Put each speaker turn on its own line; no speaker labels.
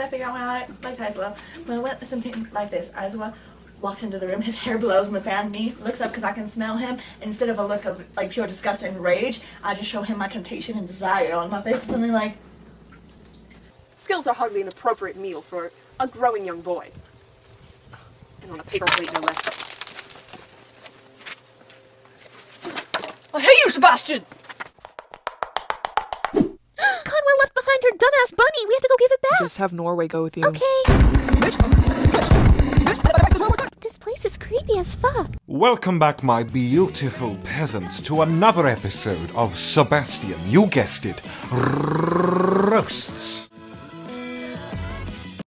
I figure out when I like Isla? When I went with something like this, Isla walks into the room, his hair blows in the fan, and he looks up because I can smell him. Instead of a look of like pure disgust and rage, I just show him my temptation and desire on my face. It's something like,
skills are hardly an appropriate meal for a growing young boy. And on a paper plate, no less. I hate you, Sebastian!
Conwell left behind her dumbass bunny. We have to go give it back.
Just have Norway go with you.
Okay. This place is creepy as fuck.
Welcome back, my beautiful peasants, to another episode of Sebastian, you guessed it, Roasts.